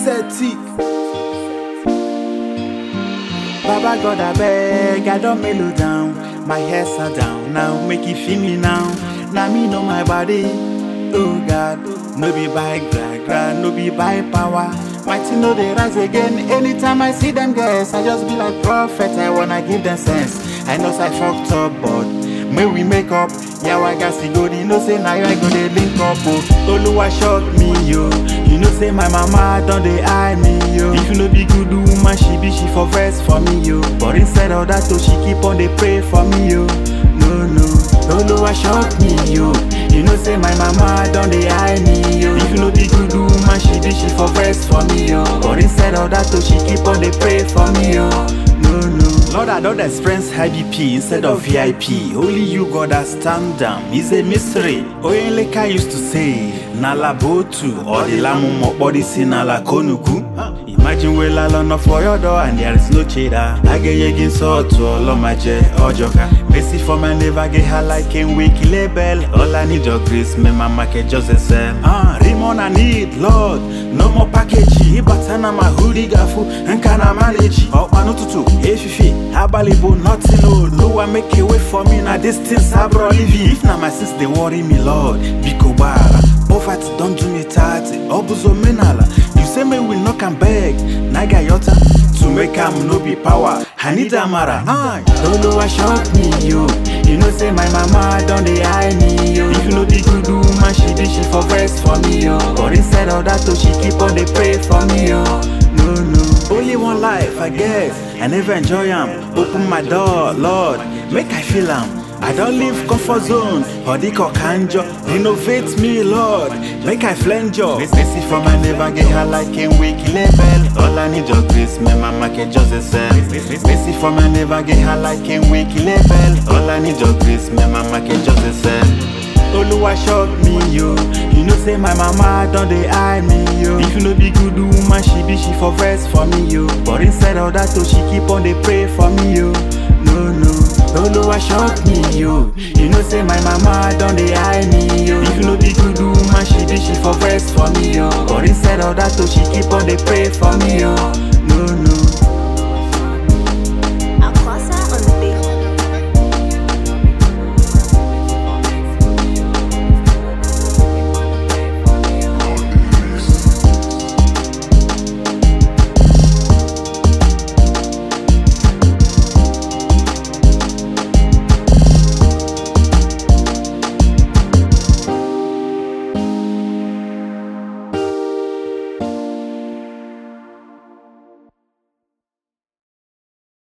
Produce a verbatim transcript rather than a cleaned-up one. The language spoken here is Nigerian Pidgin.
Celtic. Baba God, I beg, I don't mellow down. My hair's are down now, make it feel me now. Now me know my body. Oh God, no be by gra gra, no be by power. My team know they rise again. Anytime I see them guys, I just be like prophet. I wanna give them sense. I know I fucked up, but may we make up. Yeah, I got to go. You know say now I go they link up. Oh, Oluwa shock me yo. You know say my mama don't they eye me yo. If you know be good woman, she be she for verse for me yo. But instead of that, so she keep on they pray for me yo. No no, Oluwa shock me yo. You know say my mama don't they eye me yo. If you know be good woman, she be she for verse for me yo. But instead of that, so she keep on they pray for me yo. No no, Lord, I don't experience high B P instead of V I P. Only you God that stand down. It's a mystery. Oyenleka used to say, Nala botu or the lamu mo body si nala konuku. Imagine we la no for your door and there is no cheddar. I get yegin so to all of my jet or joker. Messi for my never get her like in wiki label. All I need your grace, me my market just a sell. Ah, Rimon I need, Lord, no more package. Ibatana my hoodie gafu and can I manage? Oh, manututu, efifi, abalibo, nothing no. No one make a way for me na distance abro living. If na my sis they worry me, Lord, biko bara. Poverty don't do me tati, obuzo menala. You say me we knock and beg, naga yota. To make am no be power, I need amara. Ah, Oluwa shock me yo. You know say my mama don't they eye me yo. If you know the good woman, she be she for verse for me yo. But instead of that, so she keep on they pray for me yo. No no, only one life I guess. I never enjoy am. Open my door, Lord, make I feel am. I don't leave comfort zone, Hodiko Kanjo. Renovate me, Lord, make I flenjo. Messi for my never get her like in wiki label. All I need your grace, me mama can just a sell. Messi for my never get her like in wiki label. All I need your grace, me mama can just a sell. Oluwa shock me yo. You know say my mama don't they eye me yo. If you know be good woman, she be she for verse for me yo. But instead of that, so she keep on they pray for me yo. No no, Oluwa shock me yo. You know say my mama don't they eye me yo. If you know be good woman, she be she for verse for me yo. But instead of that, so she keep on they pray for me yo. No no.